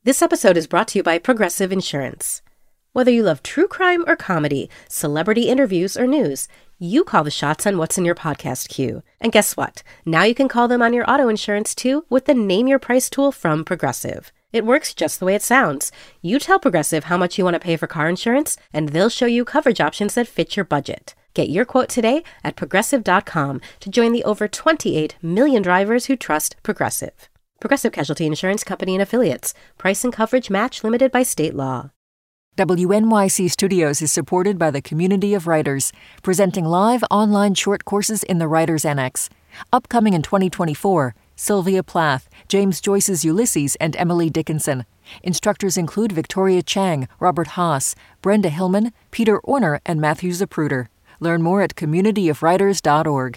This episode is brought to you by Progressive Insurance. Whether you love true crime or comedy, celebrity interviews or news, you call the shots on what's in your podcast queue. And guess what? Now you can call them on your auto insurance too with the Name Your Price tool from Progressive. It works just the way it sounds. You tell Progressive how much you want to pay for car insurance, and they'll show you coverage options that fit your budget. Get your quote today at Progressive.com to join the over 28 million drivers who trust Progressive. Progressive Casualty Insurance Company and Affiliates. Price and coverage match limited by state law. WNYC Studios is supported by the Community of Writers, presenting live online short courses in the Writers Annex. Upcoming in 2024, Sylvia Plath, James Joyce's Ulysses, and Emily Dickinson. Instructors include Victoria Chang, Robert Haas, Brenda Hillman, Peter Orner, and Matthew Zapruder. Learn more at communityofwriters.org.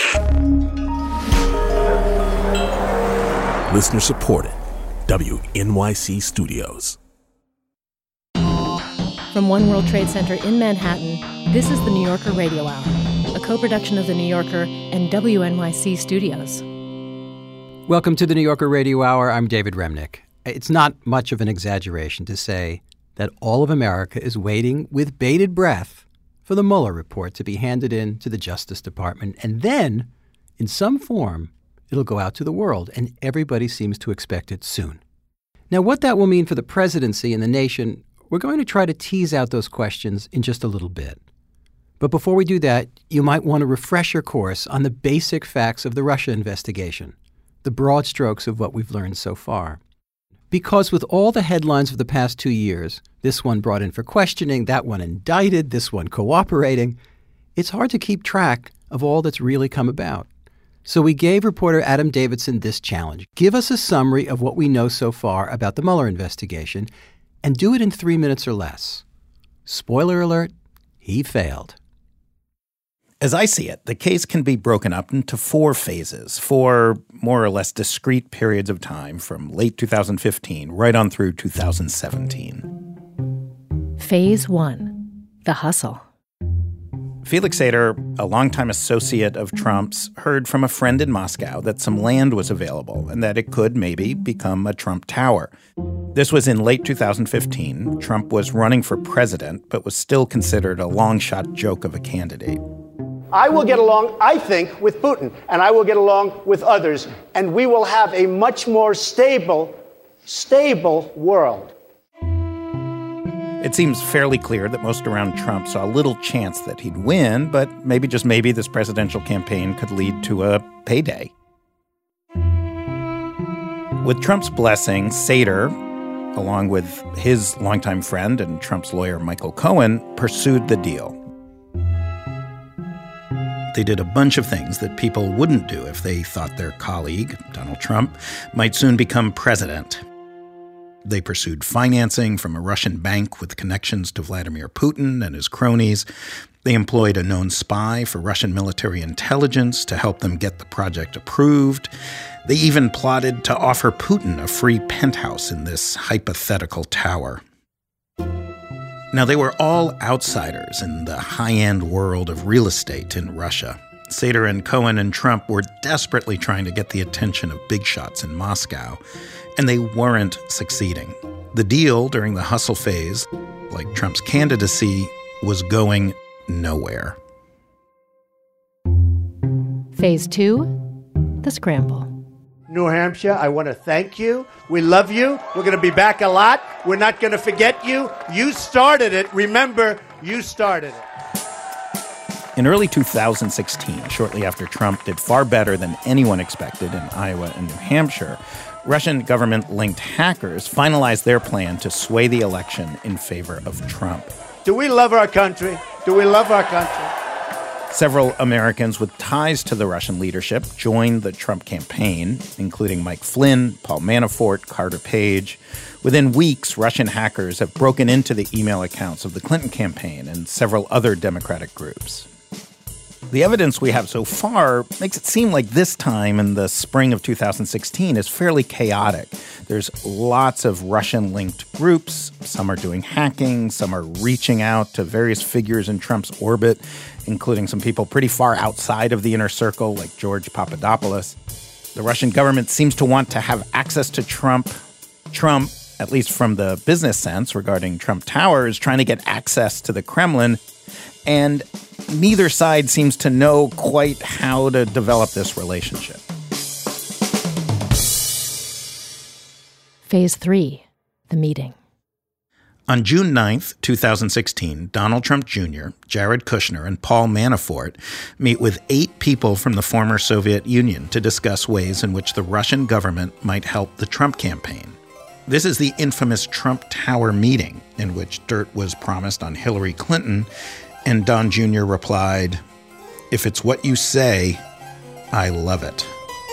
Listener supported. WNYC Studios. From One World Trade Center in Manhattan, this is the New Yorker Radio Hour, a co-production of The New Yorker and WNYC Studios. Welcome to the New Yorker Radio Hour. I'm David Remnick. It's not much of an exaggeration to say that all of America is waiting with bated breath for the Mueller report to be handed in to the Justice Department. And then, in some form, it'll go out to the world, and everybody seems to expect it soon. Now, what that will mean for the presidency and the nation, we're going to try to tease out those questions in just a little bit. But before we do that, you might want to refresh your course on the basic facts of the Russia investigation, the broad strokes of what we've learned so far. Because with all the headlines of the past 2 years, this one brought in for questioning, that one indicted, this one cooperating, it's hard to keep track of all that's really come about. So we gave reporter Adam Davidson this challenge. Give us a summary of what we know so far about the Mueller investigation, and do it in 3 minutes or less. Spoiler alert, he failed. As I see it, the case can be broken up into 4 phases, 4 more or less discrete periods of time from late 2015 right on through 2017. Phase 1, the hustle. Felix Sater, a longtime associate of Trump's, heard from a friend in Moscow that some land was available and that it could maybe become a Trump Tower. This was in late 2015. Trump was running for president, but was still considered a long-shot joke of a candidate. I will get along, I think, with Putin, and I will get along with others, and we will have a much more stable world. It seems fairly clear that most around Trump saw little chance that he'd win, but maybe, just maybe, this presidential campaign could lead to a payday. With Trump's blessing, Sater, along with his longtime friend and Trump's lawyer Michael Cohen, pursued the deal. They did a bunch of things that people wouldn't do if they thought their colleague, Donald Trump, might soon become president. They pursued financing from a Russian bank with connections to Vladimir Putin and his cronies. They employed a known spy for Russian military intelligence to help them get the project approved. They even plotted to offer Putin a free penthouse in this hypothetical tower. Now, they were all outsiders in the high-end world of real estate in Russia. Sater and Cohen and Trump were desperately trying to get the attention of big shots in Moscow, and they weren't succeeding. The deal during the hustle phase, like Trump's candidacy, was going nowhere. Phase 2, the scramble. New Hampshire, I want to thank you. We love you. We're going to be back a lot. We're not going to forget you. You started it. Remember, you started it. In early 2016, shortly after Trump did far better than anyone expected in Iowa and New Hampshire, Russian government-linked hackers finalized their plan to sway the election in favor of Trump. Do we love our country? Do we love our country? Several Americans with ties to the Russian leadership joined the Trump campaign, including Mike Flynn, Paul Manafort, Carter Page. Within weeks, Russian hackers have broken into the email accounts of the Clinton campaign and several other Democratic groups. The evidence we have so far makes it seem like this time in the spring of 2016 is fairly chaotic. There's lots of Russian-linked groups. Some are doing hacking. Some are reaching out to various figures in Trump's orbit, including some people pretty far outside of the inner circle, like George Papadopoulos. The Russian government seems to want to have access to Trump. Trump at least from the business sense regarding Trump Tower, is trying to get access to the Kremlin. And neither side seems to know quite how to develop this relationship. Phase 3, the meeting. On June 9th, 2016, Donald Trump Jr., Jared Kushner, and Paul Manafort meet with 8 people from the former Soviet Union to discuss ways in which the Russian government might help the Trump campaign. This is the infamous Trump Tower meeting, in which dirt was promised on Hillary Clinton, and Don Jr. replied, "If it's what you say, I love it."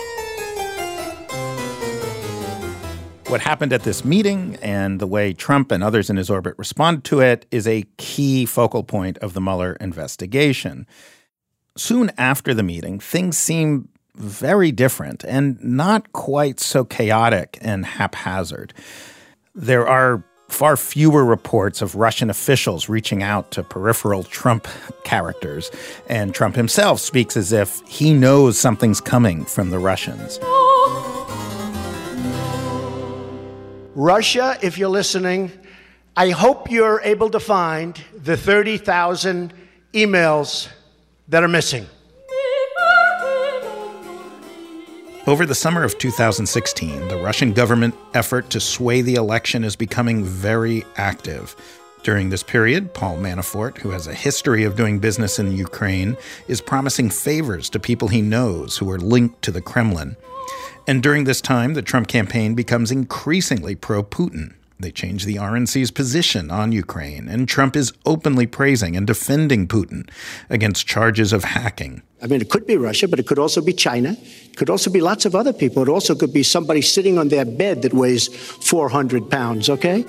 What happened at this meeting and the way Trump and others in his orbit responded to it is a key focal point of the Mueller investigation. Soon after the meeting, things seem very different and not quite so chaotic and haphazard. There are far fewer reports of Russian officials reaching out to peripheral Trump characters, and Trump himself speaks as if he knows something's coming from the Russians. Russia, if you're listening, I hope you're able to find the 30,000 emails that are missing. Over the summer of 2016, the Russian government effort to sway the election is becoming very active. During this period, Paul Manafort, who has a history of doing business in Ukraine, is promising favors to people he knows who are linked to the Kremlin. And during this time, the Trump campaign becomes increasingly pro-Putin. They change the RNC's position on Ukraine, and Trump is openly praising and defending Putin against charges of hacking. I mean, it could be Russia, but it could also be China. It could also be lots of other people. It also could be somebody sitting on their bed that weighs 400 pounds, okay?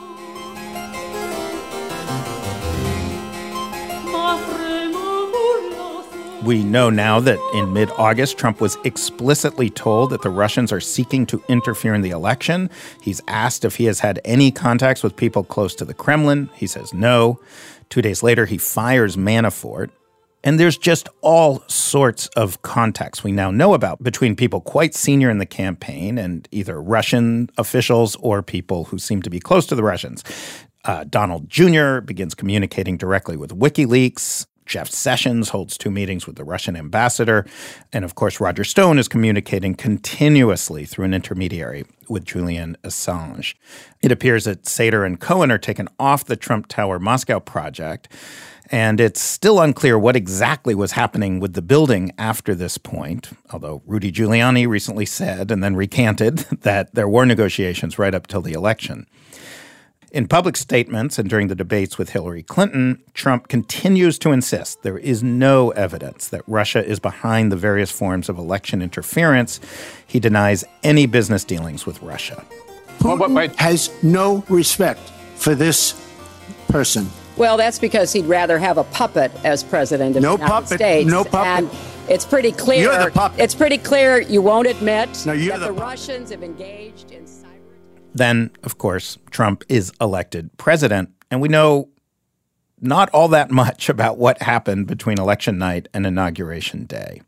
We know now that in mid-August, Trump was explicitly told that the Russians are seeking to interfere in the election. He's asked if he has had any contacts with people close to the Kremlin. He says no. 2 days later, he fires Manafort. And there's just all sorts of contacts we now know about between people quite senior in the campaign and either Russian officials or people who seem to be close to the Russians. Donald Jr. begins communicating directly with WikiLeaks. Jeff Sessions holds 2 meetings with the Russian ambassador. And of course, Roger Stone is communicating continuously through an intermediary with Julian Assange. It appears that Sater and Cohen are taken off the Trump Tower Moscow project. And it's still unclear what exactly was happening with the building after this point, although Rudy Giuliani recently said and then recanted that there were negotiations right up till the election. In public statements and during the debates with Hillary Clinton, Trump continues to insist there is no evidence that Russia is behind the various forms of election interference. He denies any business dealings with Russia. Putin has no respect for this person. Well, that's because he'd rather have a puppet as president of the United States. No puppet. And it's pretty clear. You're the puppet. It's pretty clear you won't admit that the puppet. Russians have engaged in cyber. Then, of course, Trump is elected president, and we know not all that much about what happened between election night and Inauguration Day.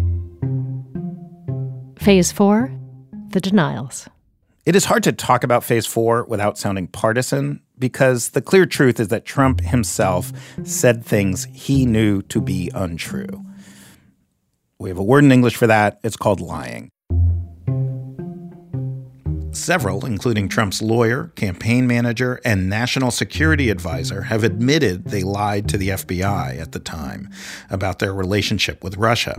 Phase 4, the denials. It is hard to talk about Phase 4 without sounding partisan, because the clear truth is that Trump himself said things he knew to be untrue. We have a word in English for that. It's called lying. Several, including Trump's lawyer, campaign manager, and national security advisor, have admitted they lied to the FBI at the time about their relationship with Russia.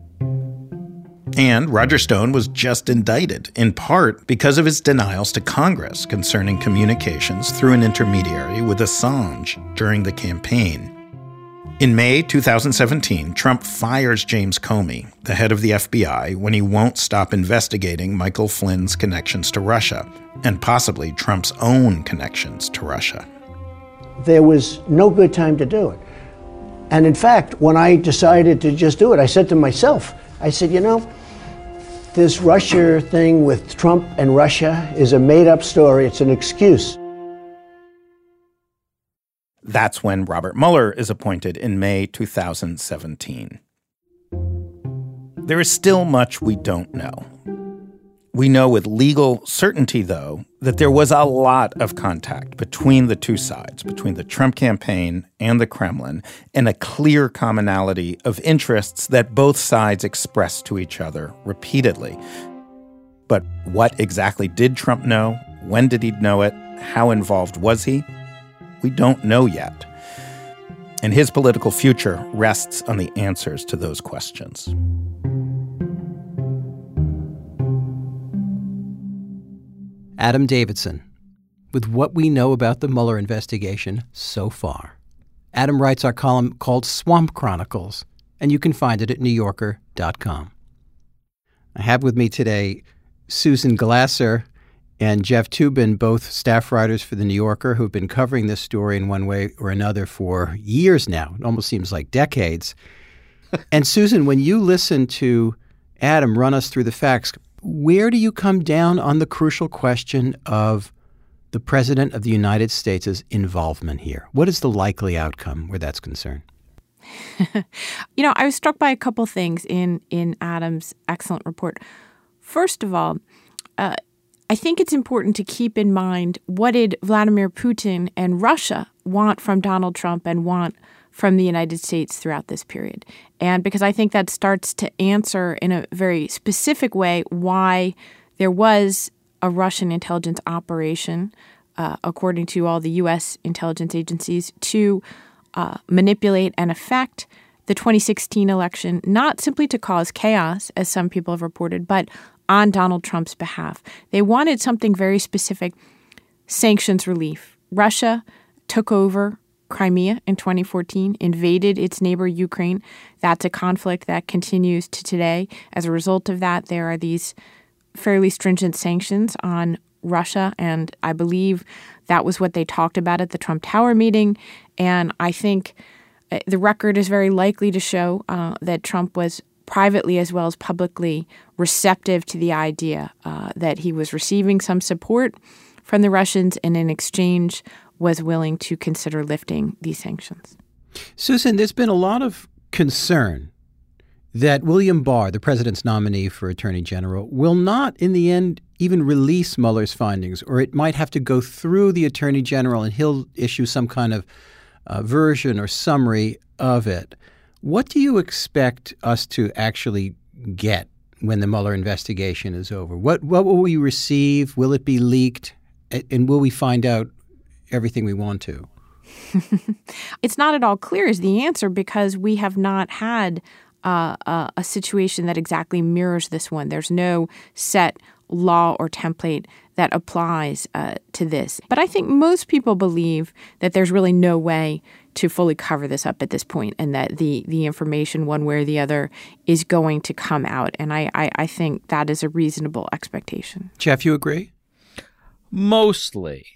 And Roger Stone was just indicted, in part because of his denials to Congress concerning communications through an intermediary with Assange during the campaign. In May 2017, Trump fires James Comey, the head of the FBI, when he won't stop investigating Michael Flynn's connections to Russia, and possibly Trump's own connections to Russia. There was no good time to do it. And in fact, when I decided to just do it, I said to myself, I said, you know, this Russia thing with Trump and Russia is a made-up story. It's an excuse. That's when Robert Mueller is appointed in May 2017. There is still much we don't know. We know with legal certainty, though, that there was a lot of contact between the two sides, between the Trump campaign and the Kremlin, and a clear commonality of interests that both sides expressed to each other repeatedly. But what exactly did Trump know? When did he know it? How involved was he? We don't know yet. And his political future rests on the answers to those questions. Adam Davidson, with what we know about the Mueller investigation so far. Adam writes our column called Swamp Chronicles, and you can find it at NewYorker.com. I have with me today Susan Glasser and Jeff Toobin, both staff writers for The New Yorker, who've been covering this story in one way or another for years now. It almost seems like decades. And Susan, when you listen to Adam run us through the facts, where do you come down on the crucial question of the President of the United States' involvement here? What is the likely outcome where that's concerned? I was struck by a couple things in Adam's excellent report. First of all, I think it's important to keep in mind what did Vladimir Putin and Russia want from Donald Trump and want from the United States throughout this period. And because I think that starts to answer in a very specific way why there was a Russian intelligence operation, according to all the U.S. intelligence agencies, to manipulate and affect the 2016 election, not simply to cause chaos, as some people have reported, but on Donald Trump's behalf. They wanted something very specific, sanctions relief. Russia took over Crimea in 2014, invaded its neighbor Ukraine. That's a conflict that continues to today. As a result of that, there are these fairly stringent sanctions on Russia, and I believe that was what they talked about at the Trump Tower meeting. And I think the record is very likely to show that Trump was privately as well as publicly receptive to the idea that he was receiving some support from the Russians and in exchange was willing to consider lifting these sanctions. Susan, there's been a lot of concern that William Barr, the president's nominee for Attorney General, will not in the end even release Mueller's findings, or it might have to go through the Attorney General and he'll issue some kind of version or summary of it. What do you expect us to actually get when the Mueller investigation is over? What will we receive? Will it be leaked? And will we find out everything we want to? It's not at all clear is the answer because we have not had a situation that exactly mirrors this one. There's no set law or template that applies to this. But I think most people believe that there's really no way to fully cover this up at this point and that the information one way or the other is going to come out. And I think that is a reasonable expectation. Jeff, you agree? Mostly.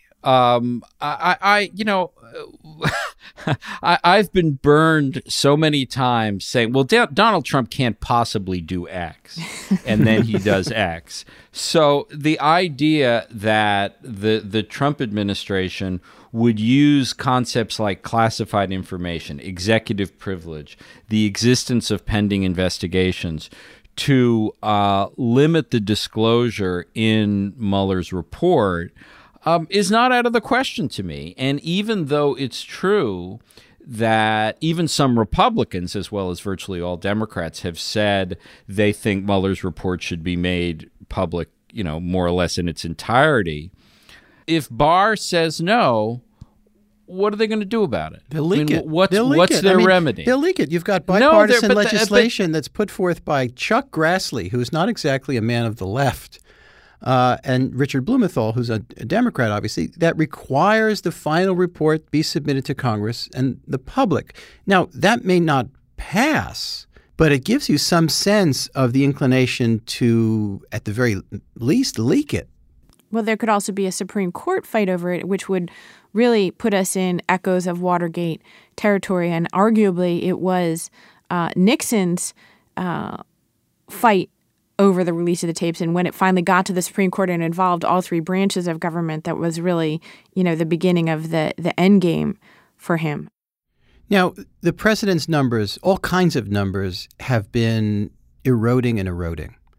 I've been burned so many times saying, well, Donald Trump can't possibly do X, and then he does X. So the idea that the Trump administration would use concepts like classified information, executive privilege, the existence of pending investigations to limit the disclosure in Mueller's report is not out of the question to me. And even though it's true that even some Republicans, as well as virtually all Democrats, have said they think Mueller's report should be made public, more or less in its entirety, if Barr says no, what are they going to do about it? They'll leak it. What's their remedy? They'll leak it. You've got bipartisan legislation that's put forth by Chuck Grassley, who's not exactly a man of the left, and Richard Blumenthal, who's a Democrat, obviously, that requires the final report be submitted to Congress and the public. Now, that may not pass, but it gives you some sense of the inclination to, at the very least, leak it. Well, there could also be a Supreme Court fight over it, which would really put us in echoes of Watergate territory. And arguably, it was Nixon's fight over the release of the tapes. And when it finally got to the Supreme Court and involved all three branches of government, that was really, the beginning of the end game for him. Now, the president's numbers, all kinds of numbers, have been eroding and eroding.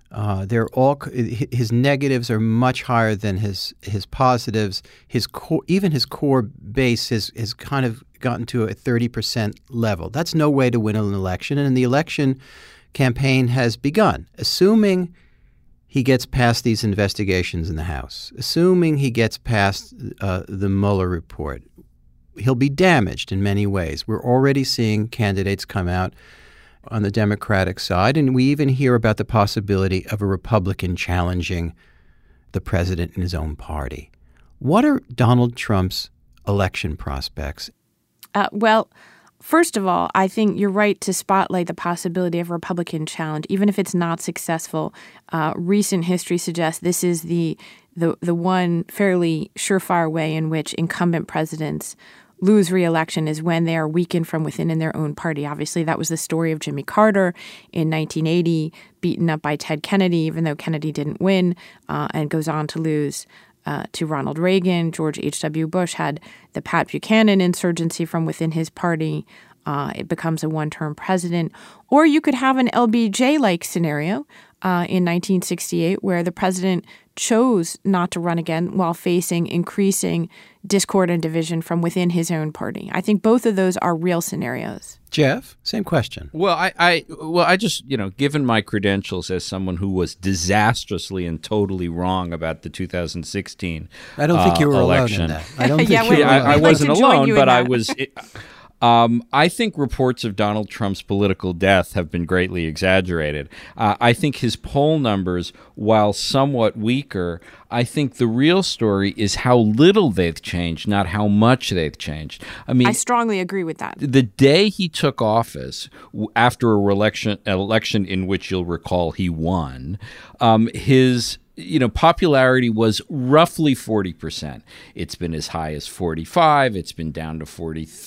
They're all his negatives are much higher than his positives. His core base has kind of gotten to a 30% level. That's no way to win an election, and the election campaign has begun. Assuming he gets past these investigations in the House, assuming he gets past the Mueller report, he'll be damaged in many ways. We're already seeing candidates come out on the Democratic side, and we even hear about the possibility of a Republican challenging the president in his own party. What are Donald Trump's election prospects? Well, first of all, I think you're right to spotlight the possibility of a Republican challenge, even if it's not successful. Recent history suggests this is the one fairly surefire way in which incumbent presidents lose re-election is when they are weakened from within in their own party. Obviously, that was the story of Jimmy Carter in 1980, beaten up by Ted Kennedy, even though Kennedy didn't win, and goes on to lose to Ronald Reagan. George H.W. Bush had the Pat Buchanan insurgency from within his party. It becomes a one-term president. Or you could have an LBJ-like scenario in 1968 where the president chose not to run again while facing increasing discord and division from within his own party. I think both of those are real scenarios. Jeff, same question. Well, I just, given my credentials as someone who was disastrously and totally wrong about the 2016 I don't think you were election. alone in that. I don't think you were alone. I wasn't alone, but I was. I think reports of Donald Trump's political death have been greatly exaggerated. I think his poll numbers, while somewhat weaker, I think the real story is how little they've changed, not how much they've changed. I mean, I strongly agree with that. The day he took office, after an election in which you'll recall he won, his popularity was roughly 40%. It's been as high as 45. It's been down to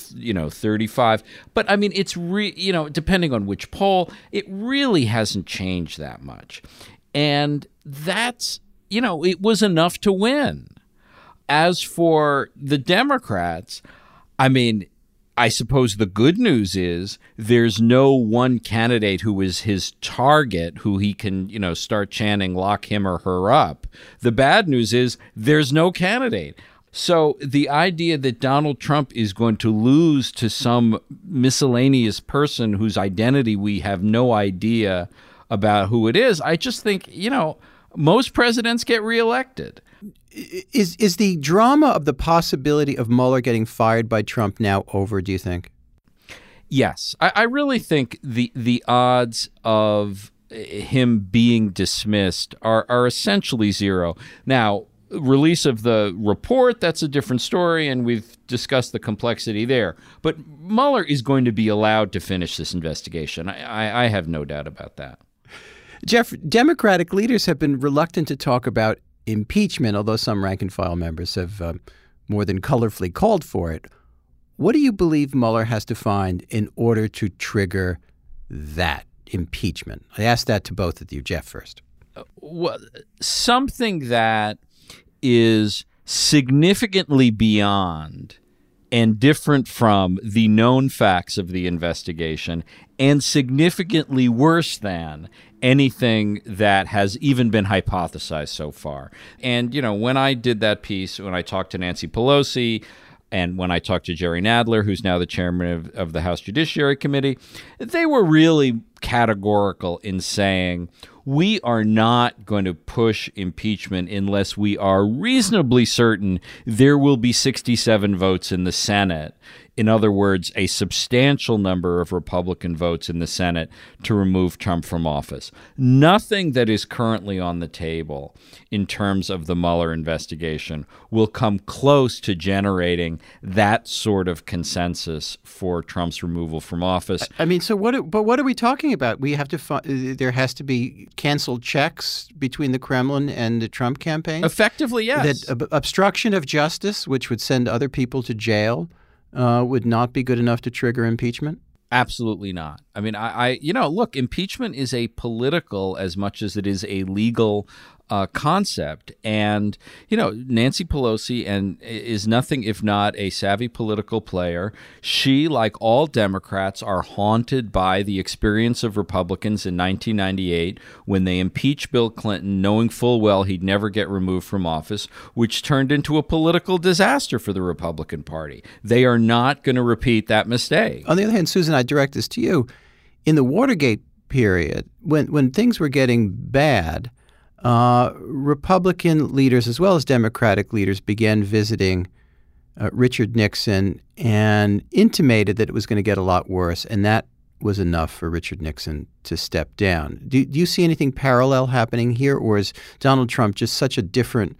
35. But I mean, it's depending on which poll, it really hasn't changed that much. And that's, it was enough to win. As for the Democrats, I mean, I suppose the good news is there's no one candidate who is his target who he can, start chanting, lock him or her up. The bad news is there's no candidate. So the idea that Donald Trump is going to lose to some miscellaneous person whose identity we have no idea about who it is, I just think, most presidents get reelected. Is the drama of the possibility of Mueller getting fired by Trump now over, do you think? Yes. I really think the odds of him being dismissed are essentially zero. Now, release of the report, that's a different story, and we've discussed the complexity there. But Mueller is going to be allowed to finish this investigation. I have no doubt about that. Jeff, Democratic leaders have been reluctant to talk about impeachment, although some rank-and-file members have more than colorfully called for it. What do you believe Mueller has to find in order to trigger that impeachment? I asked that to both of you. Jeff first. Well, something that is significantly beyond and different from the known facts of the investigation and significantly worse than anything that has even been hypothesized so far. And, when I did that piece, when I talked to Nancy Pelosi and when I talked to Jerry Nadler, who's now the chairman of the House Judiciary Committee, they were really categorical in saying, we are not going to push impeachment unless we are reasonably certain there will be 67 votes in the Senate. In other words, a substantial number of Republican votes in the Senate to remove Trump from office. Nothing that is currently on the table in terms of the Mueller investigation will come close to generating that sort of consensus for Trump's removal from office. I mean, so what are we talking about? We have to there has to be canceled checks between the Kremlin and the Trump campaign? Effectively, yes. That obstruction of justice, which would send other people to jail, would not be good enough to trigger impeachment? Absolutely not. I mean, look, impeachment is a political as much as it is a legal concept. And, Nancy Pelosi is nothing if not a savvy political player. She, like all Democrats, are haunted by the experience of Republicans in 1998 when they impeached Bill Clinton, knowing full well he'd never get removed from office, which turned into a political disaster for the Republican Party. They are not going to repeat that mistake. On the other hand, Susan, I direct this to you. In the Watergate period, when things were getting bad, Republican leaders as well as Democratic leaders began visiting Richard Nixon and intimated that it was going to get a lot worse, and that was enough for Richard Nixon to step down. Do you see anything parallel happening here, or is Donald Trump just such a different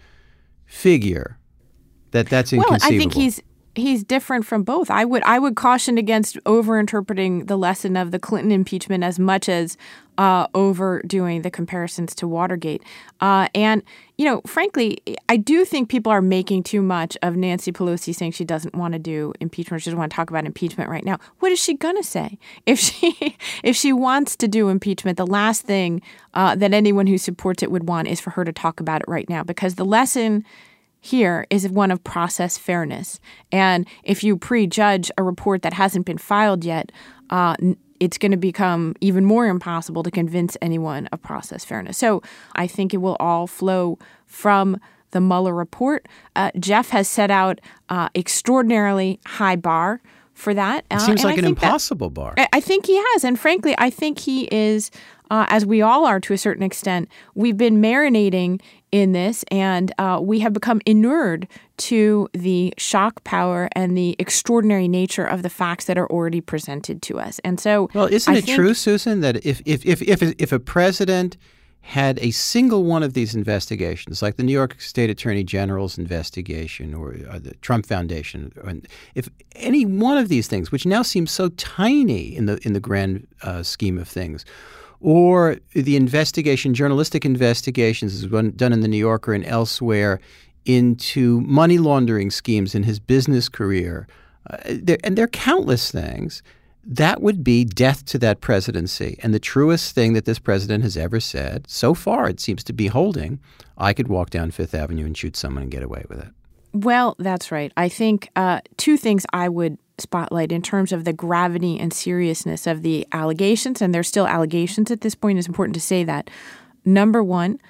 figure that's inconceivable? Well, I think he's different from both. I would caution against overinterpreting the lesson of the Clinton impeachment as much as overdoing the comparisons to Watergate. And, frankly, I do think people are making too much of Nancy Pelosi saying she doesn't want to do impeachment. She doesn't want to talk about impeachment right now. What is she going to say? If she wants to do impeachment, the last thing that anyone who supports it would want is for her to talk about it right now, because the lesson here is one of process fairness. And if you prejudge a report that hasn't been filed yet, it's going to become even more impossible to convince anyone of process fairness. So I think it will all flow from the Mueller report. Jeff has set out extraordinarily high bar for that. It seems like an impossible bar. I think he has. And frankly, I think he is, as we all are to a certain extent, we've been marinating in this, and we have become inured to the shock power and the extraordinary nature of the facts that are already presented to us. And so, well, isn't it true, Susan, that if a president had a single one of these investigations, like the New York State Attorney General's investigation or the Trump Foundation, if any one of these things, which now seems so tiny in the grand scheme of things, or the journalistic investigations done in the New Yorker and elsewhere into money laundering schemes in his business career, and there are countless things, that would be death to that presidency. And the truest thing that this president has ever said, so far it seems to be holding, I could walk down Fifth Avenue and shoot someone and get away with it. Well, that's right. I think two things I would spotlight in terms of the gravity and seriousness of the allegations, and they're still allegations at this point. It's important to say that. Number one,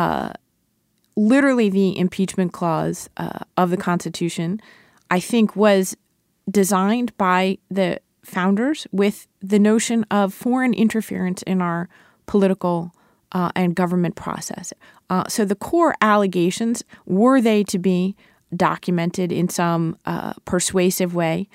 literally the impeachment clause of the Constitution, I think, was designed by the founders with the notion of foreign interference in our political and government process. So the core allegations, were they to be documented in some persuasive way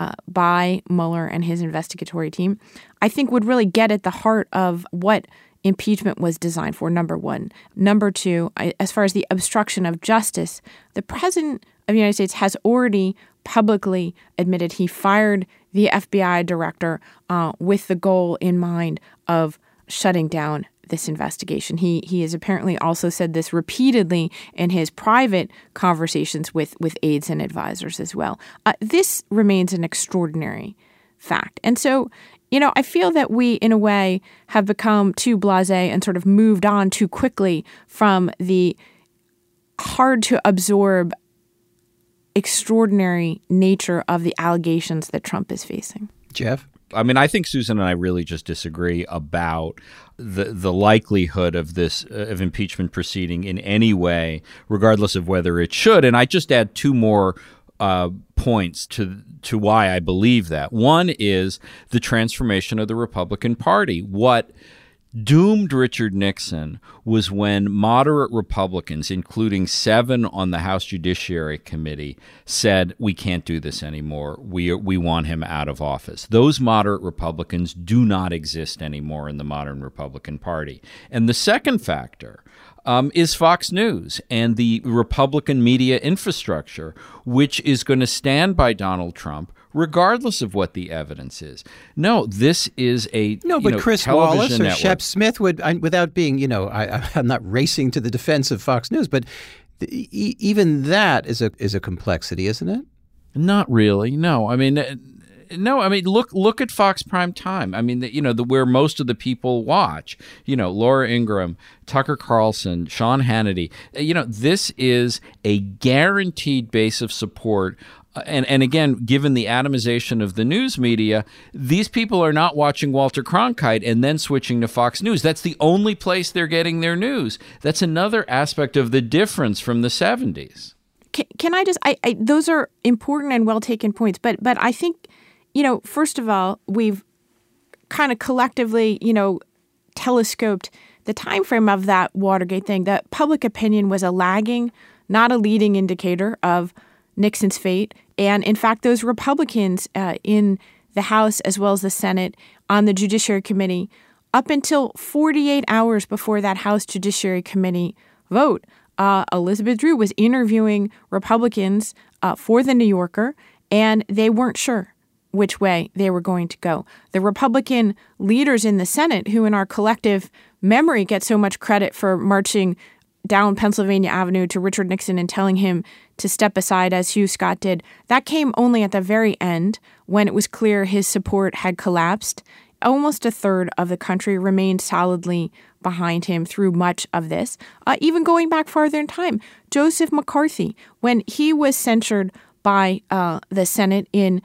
by Mueller and his investigatory team, I think would really get at the heart of what impeachment was designed for, number one. Number two, as far as the obstruction of justice, the president of the United States has already publicly admitted he fired the FBI director with the goal in mind of shutting down this investigation. He has apparently also said this repeatedly in his private conversations with aides and advisors as well. This remains an extraordinary fact. And so, I feel that we, in a way, have become too blasé and sort of moved on too quickly from the hard-to-absorb extraordinary nature of the allegations that Trump is facing. Jeff? I think Susan and I really just disagree about the likelihood of this of impeachment proceeding in any way, regardless of whether it should. And I just add two more points to why I believe that. One is the transformation of the Republican Party. What doomed Richard Nixon was when moderate Republicans, including 7 on the House Judiciary Committee, said, we can't do this anymore. We want him out of office. Those moderate Republicans do not exist anymore in the modern Republican Party. And the second factor is Fox News and the Republican media infrastructure, which is going to stand by Donald Trump regardless of what the evidence is. No, this is a but Chris Wallace or network. Shep Smith would, without being, I'm not racing to the defense of Fox News, but even that is a complexity, isn't it? Not really. No, No, I mean, look at Fox Prime Time. I mean, where most of the people watch. Laura Ingraham, Tucker Carlson, Sean Hannity. This is a guaranteed base of support. And again, given the atomization of the news media, these people are not watching Walter Cronkite and then switching to Fox News. That's the only place they're getting their news. That's another aspect of the difference from the 70s. Can I just – those are important and well-taken points. But I think, first of all, we've kind of collectively, telescoped the time frame of that Watergate thing. That public opinion was a lagging, not a leading indicator of Nixon's fate. And in fact, those Republicans in the House as well as the Senate on the Judiciary Committee, up until 48 hours before that House Judiciary Committee vote, Elizabeth Drew was interviewing Republicans for The New Yorker, and they weren't sure which way they were going to go. The Republican leaders in the Senate, who in our collective memory get so much credit for marching down Pennsylvania Avenue to Richard Nixon and telling him to step aside, as Hugh Scott did, that came only at the very end when it was clear his support had collapsed. Almost a third of the country remained solidly behind him through much of this. Even going back farther in time, Joseph McCarthy, when he was censured by the Senate in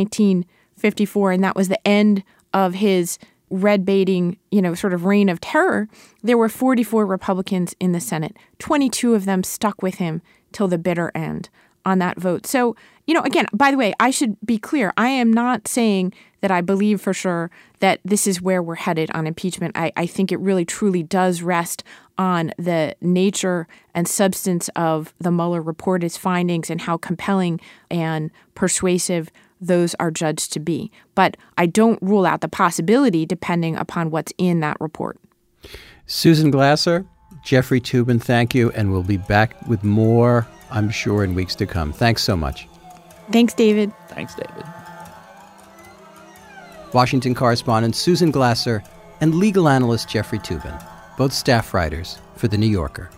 1954, and that was the end of his red baiting, sort of reign of terror, there were 44 Republicans in the Senate. 22 of them stuck with him till the bitter end on that vote. So, again, by the way, I should be clear. I am not saying that I believe for sure that this is where we're headed on impeachment. I think it really truly does rest on the nature and substance of the Mueller report, its findings, and how compelling and persuasive those are judged to be. But I don't rule out the possibility depending upon what's in that report. Susan Glasser, Jeffrey Toobin, thank you. And we'll be back with more, I'm sure, in weeks to come. Thanks so much. Thanks, David. Thanks, David. Washington correspondent Susan Glasser and legal analyst Jeffrey Toobin, both staff writers for The New Yorker.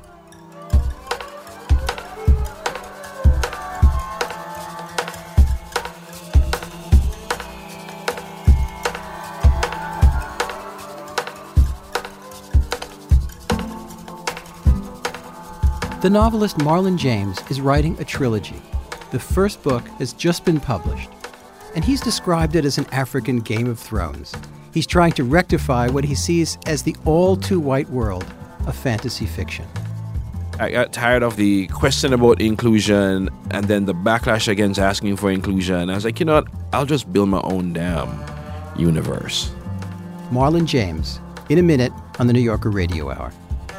The novelist Marlon James is writing a trilogy. The first book has just been published, and he's described it as an African Game of Thrones. He's trying to rectify what he sees as the all-too-white world of fantasy fiction. I got tired of the question about inclusion and then the backlash against asking for inclusion. I was like, you know what? I'll just build my own damn universe. Marlon James, in a minute on the New Yorker Radio Hour.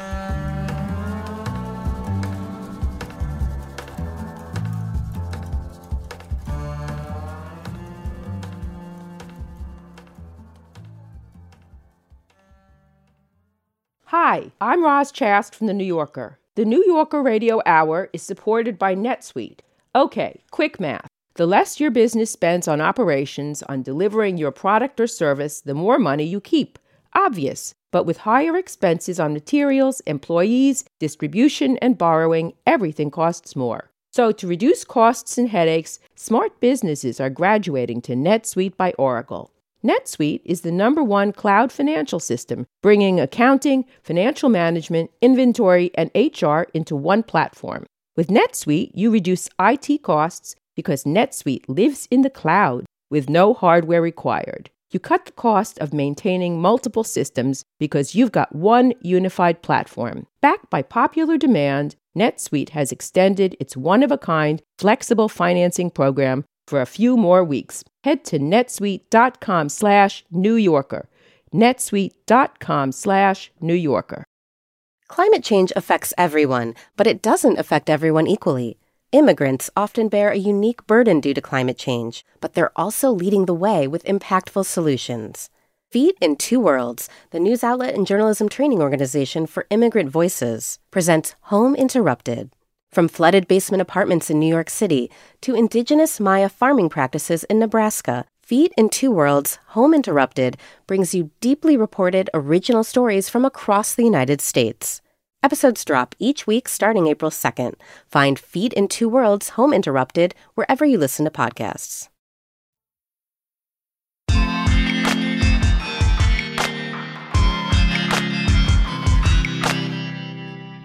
Hi, I'm Roz Chast from The New Yorker. The New Yorker Radio Hour is supported by NetSuite. Okay, quick math. The less your business spends on operations, on delivering your product or service, the more money you keep. Obvious. But with higher expenses on materials, employees, distribution, and borrowing, everything costs more. So to reduce costs and headaches, smart businesses are graduating to NetSuite by Oracle. NetSuite is the #1 cloud financial system, bringing accounting, financial management, inventory, and HR into one platform. With NetSuite, you reduce IT costs because NetSuite lives in the cloud with no hardware required. You cut the cost of maintaining multiple systems because you've got one unified platform. Backed by popular demand, NetSuite has extended its one-of-a-kind flexible financing program for a few more weeks. Head to netsuite.com/New Yorker. netsuite.com/New Yorker. Climate change affects everyone, but it doesn't affect everyone equally. Immigrants often bear a unique burden due to climate change, but they're also leading the way with impactful solutions. Feet in Two Worlds, the news outlet and journalism training organization for immigrant voices, presents Home Interrupted. From flooded basement apartments in New York City to indigenous Maya farming practices in Nebraska, Feet in Two Worlds, Home Interrupted brings you deeply reported original stories from across the United States. Episodes drop each week starting April 2nd. Find Feet in Two Worlds, Home Interrupted wherever you listen to podcasts.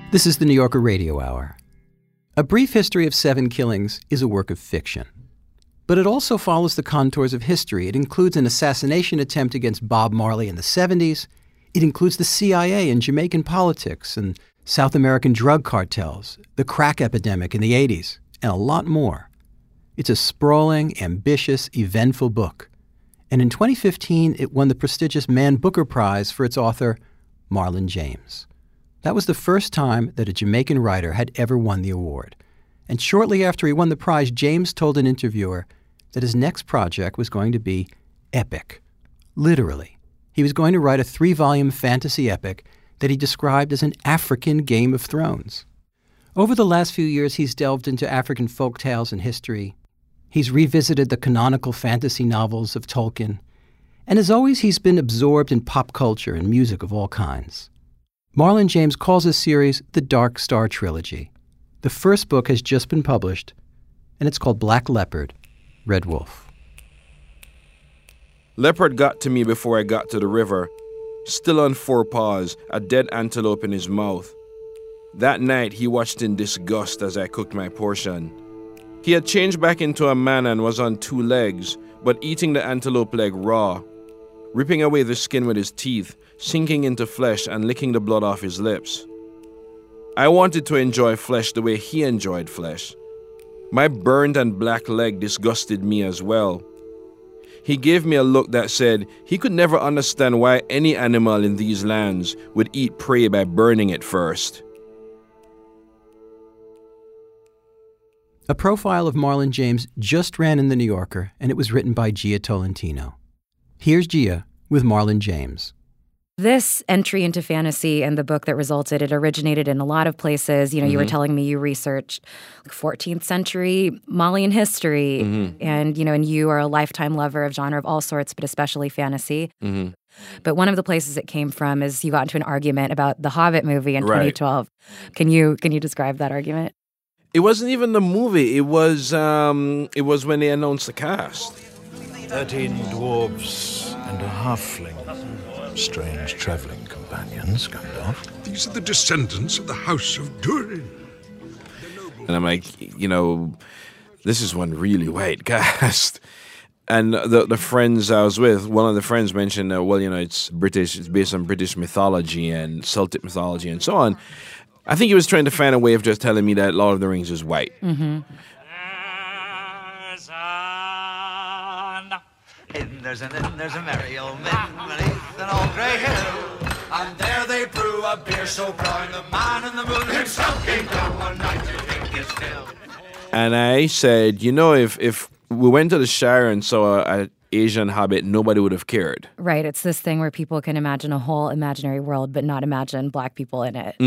This is the New Yorker Radio Hour. A Brief History of Seven Killings is a work of fiction. But it also follows the contours of history. It includes an assassination attempt against Bob Marley in the 70s. It includes the CIA and Jamaican politics and South American drug cartels, the crack epidemic in the 80s, and a lot more. It's a sprawling, ambitious, eventful book. And in 2015, it won the prestigious Man Booker Prize for its author, Marlon James. That was the first time that a Jamaican writer had ever won the award. And shortly after he won the prize, James told an interviewer that his next project was going to be epic. Literally. He was going to write a 3-volume fantasy epic that he described as an African Game of Thrones. Over the last few years, he's delved into African folk tales and history. He's revisited the canonical fantasy novels of Tolkien. And as always, he's been absorbed in pop culture and music of all kinds. Marlon James calls his series the Dark Star Trilogy. The first book has just been published, and it's called Black Leopard, Red Wolf. Leopard got to me before I got to the river, still on 4 paws, a dead antelope in his mouth. That night, he watched in disgust as I cooked my portion. He had changed back into a man and was on 2 legs, but eating the antelope leg raw, ripping away the skin with his teeth, sinking into flesh and licking the blood off his lips. I wanted to enjoy flesh the way he enjoyed flesh. My burned and black leg disgusted me as well. He gave me a look that said he could never understand why any animal in these lands would eat prey by burning it first. A profile of Marlon James just ran in The New Yorker, and it was written by Gia Tolentino. Here's Gia with Marlon James. This entry into fantasy and the book that resulted, it originated in a lot of places. You know, you were telling me you researched 14th century Malian history, and, you know, and you are a lifetime lover of genre of all sorts, but especially fantasy. But one of the places it came from is you got into an argument about the Hobbit movie in 2012. Can you describe that argument? It wasn't even the movie. It was when they announced the cast. 13 dwarves and a halfling. Strange travelling companions, Gandalf. These are the descendants of the House of Durin. And I'm like, you know, this is one really white cast. And the friends I was with, one of the friends mentioned, well, you know, it's British, it's based on British mythology and Celtic mythology and so on. I think he was trying to find a way of just telling me that Lord of the Rings is white. There's a merry old man beneath an old grey hill, and there they brew a beer so brown the man in the moon himself came down one night to drink his fill. And I said, you know, if we went to the Shire and saw an Asian hobbit, nobody would have cared. Right. It's this thing where people can imagine a whole imaginary world, but not imagine black people in it.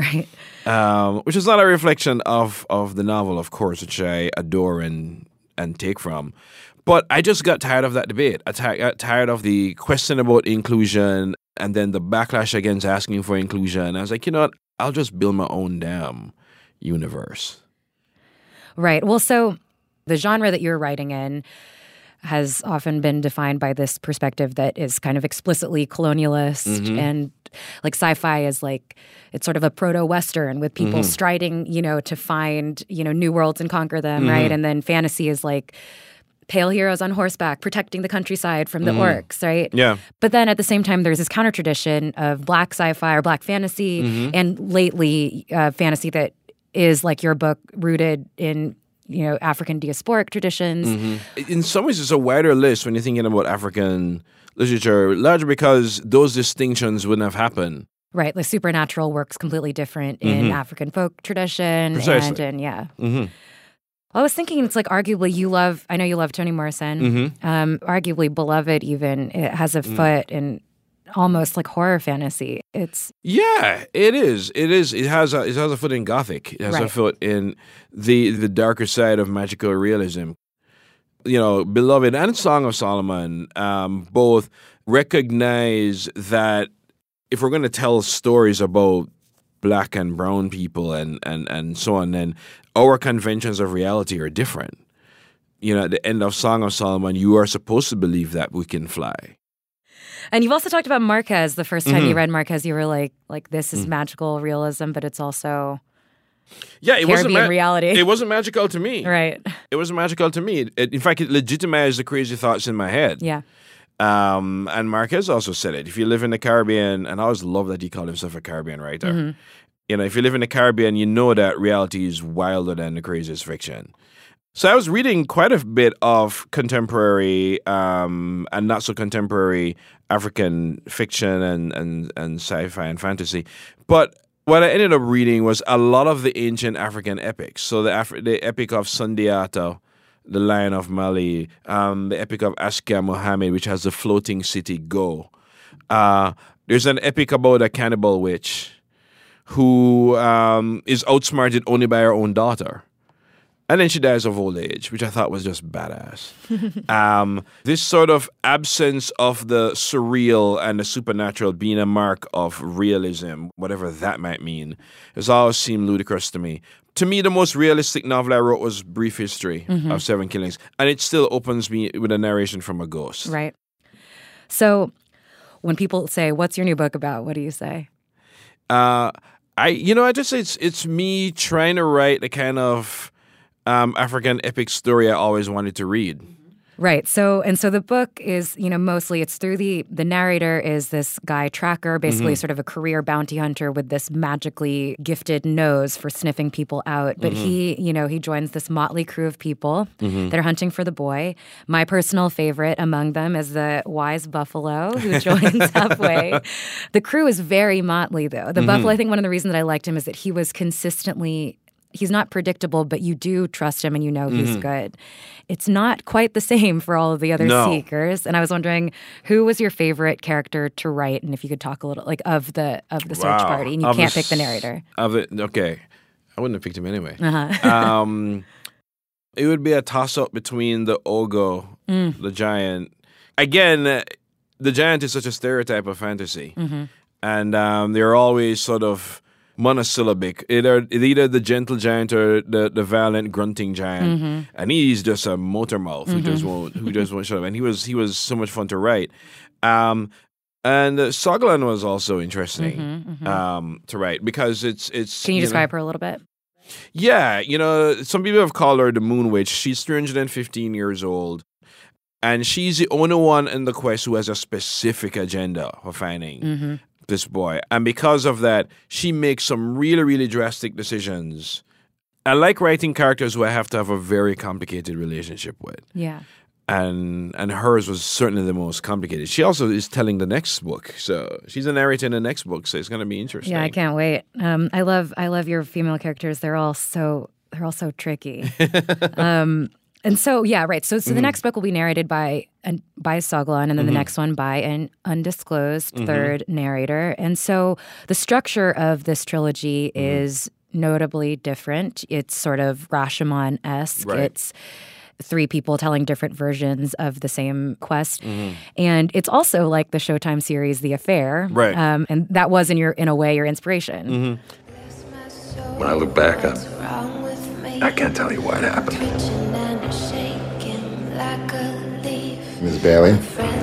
Right. Which is not a reflection of the novel, of course, which I adore and take from. But I just got tired of that debate. I got tired of the question about inclusion and then the backlash against asking for inclusion. I was like, you know what? I'll just build my own damn universe. Right. Well, so the genre that you're writing in has often been defined by this perspective that is kind of explicitly colonialist, and like sci-fi is like, it's sort of a proto-Western with people striding, you know, to find, you know, new worlds and conquer them, right? And then fantasy is like pale heroes on horseback protecting the countryside from the orcs, right? Yeah. But then at the same time, there's this counter-tradition of black sci-fi or black fantasy, and lately fantasy that is like your book rooted in, you know, African diasporic traditions. In some ways, it's a wider list when you're thinking about African literature, largely because those distinctions wouldn't have happened. Right, the supernatural works completely different in African folk tradition. Precisely. And in, I was thinking it's like arguably I know you love Toni Morrison, arguably beloved even. It has a foot in almost like horror fantasy. Yeah, it is. It has a foot in Gothic. It has a foot in the darker side of magical realism. You know, Beloved and Song of Solomon both recognize that if we're going to tell stories about black and brown people and so on, then our conventions of reality are different. You know, at the end of Song of Solomon, you are supposed to believe that we can fly. And you've also talked about Marquez. The first time you read Marquez, you were like this is magical realism, but it's also it Caribbean reality. It wasn't magical to me. Right. It wasn't magical to me. In fact, it legitimized the crazy thoughts in my head. Yeah. And Marquez also said it. If you live in the Caribbean, and I always love that he called himself a Caribbean writer. Mm-hmm. You know, if you live in the Caribbean, you know that reality is wilder than the craziest fiction. So I was reading quite a bit of contemporary and not so contemporary African fiction and sci-fi and fantasy. But what I ended up reading was a lot of the ancient African epics. So the epic of Sundiata, the Lion of Mali, the epic of Askia Mohammed, which has the floating city Go. There's an epic about a cannibal witch who is outsmarted only by her own daughter. And then she dies of old age, which I thought was just badass. This sort of absence of the surreal and the supernatural being a mark of realism, whatever that might mean, has always seemed ludicrous to me. To me, the most realistic novel I wrote was Brief History of Seven Killings. And it still opens me with a narration from a ghost. Right. So when people say, what's your new book about? What do you say? I just say it's me trying to write the kind of African epic story I always wanted to read. Right. So the book is, mostly it's through the narrator is this guy Tracker, basically sort of a career bounty hunter with this magically gifted nose for sniffing people out. But he joins this motley crew of people that are hunting for the boy. My personal favorite among them is the wise buffalo who joins halfway. The crew is very motley, though. The buffalo, I think one of the reasons that I liked him is that he was consistently... He's not predictable, but you do trust him and you know he's good. It's not quite the same for all of the other seekers. And I was wondering, who was your favorite character to write? And if you could talk a little of the search party, and you can't pick the narrator. Okay. I wouldn't have picked him anyway. It would be a toss-up between the Ogo, the giant. Again, the giant is such a stereotype of fantasy. And they're always sort of monosyllabic, either the gentle giant or the violent grunting giant, and he's just a motor mouth who just won't shut up. And he was so much fun to write. And Sogolon was also interesting to write because it's. Can you describe her a little bit? Yeah, some people have called her the Moon Witch. She's 315 years old. And she's the only one in the quest who has a specific agenda for finding this boy. And because of that, she makes some really, really drastic decisions. I like writing characters who I have to have a very complicated relationship with. Yeah. And hers was certainly the most complicated. She also is telling the next book. So she's a narrator in the next book, so it's going to be interesting. Yeah, I can't wait. I love your female characters. They're all so tricky. And so, yeah, right. So the next book will be narrated by Sogolon, and then the next one by an undisclosed third narrator. And so the structure of this trilogy is notably different. It's sort of Rashomon-esque. Right. It's three people telling different versions of the same quest. And it's also like the Showtime series, The Affair. Right. And that was, in a way, your inspiration. When I look back, I can't tell you what happened. Miss Bailey,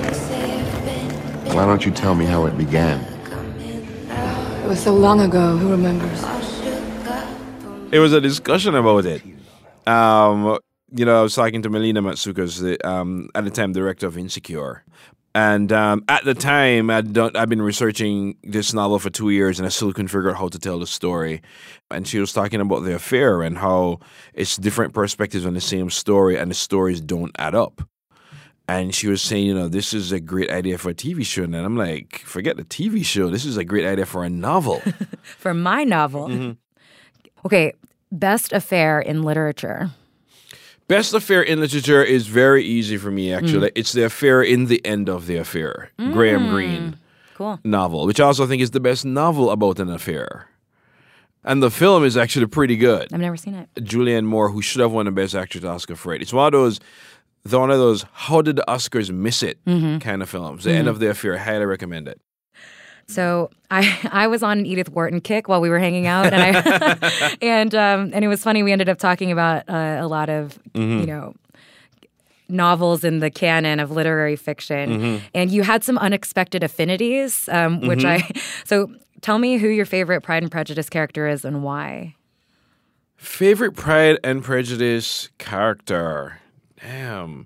why don't you tell me how it began? It was so long ago. Who remembers? It was a discussion about it. I was talking to Melina Matsukas, at the time director of Insecure. And at the time, I'd been researching this novel for 2 years, and I still couldn't figure out how to tell the story. And she was talking about The Affair and how it's different perspectives on the same story, and the stories don't add up. And she was saying, this is a great idea for a TV show. And I'm like, forget the TV show. This is a great idea for a novel. For my novel. Okay, best affair in literature. Best affair in literature is very easy for me, actually. It's The Affair in the End of the Affair. Graham Greene novel, which I also think is the best novel about an affair. And the film is actually pretty good. I've never seen it. Julianne Moore, who should have won the Best Actress Oscar for it. It's one of those how did the Oscars miss it kind of films. The End of the Affair, highly recommend it. So I was on an Edith Wharton kick while we were hanging out, and and it was funny. We ended up talking about a lot of novels in the canon of literary fiction, and you had some unexpected affinities, which so tell me who your favorite Pride and Prejudice character is and why. Favorite Pride and Prejudice character? Damn.